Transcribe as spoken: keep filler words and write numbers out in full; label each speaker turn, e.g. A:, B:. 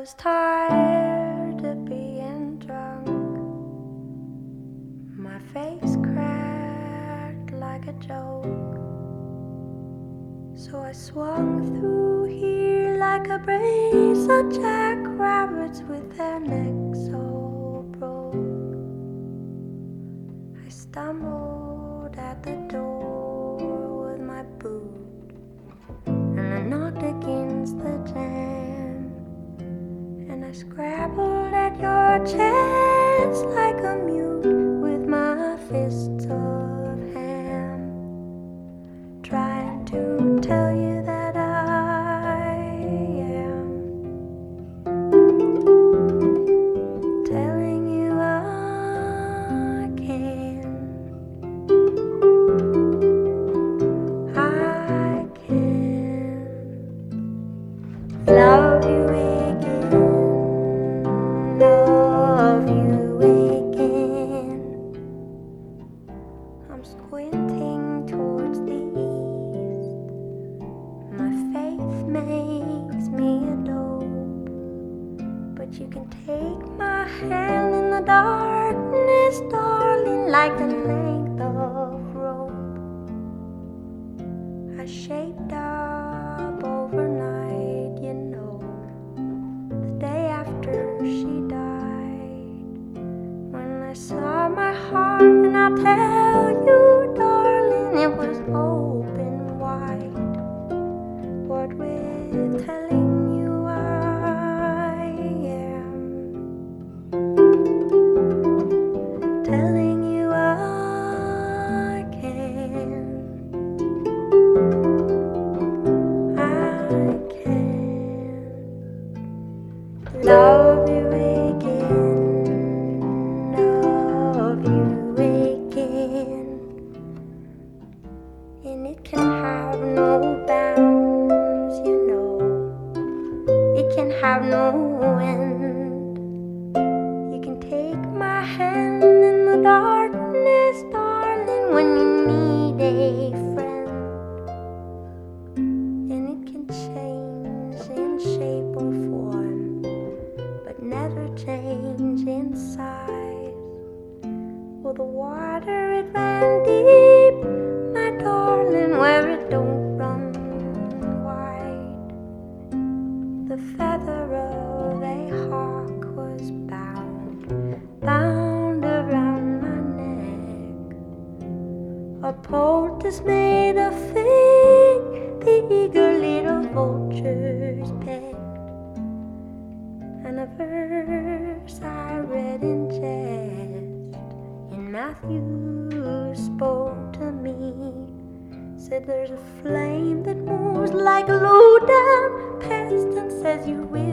A: was tired of being drunk. My face cracked like a joke. So I swung through here like a brace of jackrabbits with their necks all broke. I stumbled at the door with my boot, and I knocked against the jam, and I scrabbled at your chest like a mute with my fists of ham, trying to tell you that I am, telling you I can, I can love you again, love you again. I'm squinting towards the east. My faith makes me a dope, but you can take my hand in the darkness, darling, like the length of rope. I shaped up overnight, you know, the day after she died. When I saw my heart, and I'll tell you, darling, it was open wide. What with telling you I am, telling you I can, I can love you again, love you again. And it can have no bounds, you know, it can have no end. You can take my hand in the darkness, darling, when you need a friend. And it can change in shape or form, but never change in size. Well, the water, it ran deep, my darling, where it don't run wide. The feather of a hawk was bound, bound around my neck. A poultice made of fig, the eager little vultures pecked. And a verse I read in jest, in Matthew spoke to me, said there's a flame that moves like a low down pest, and says you will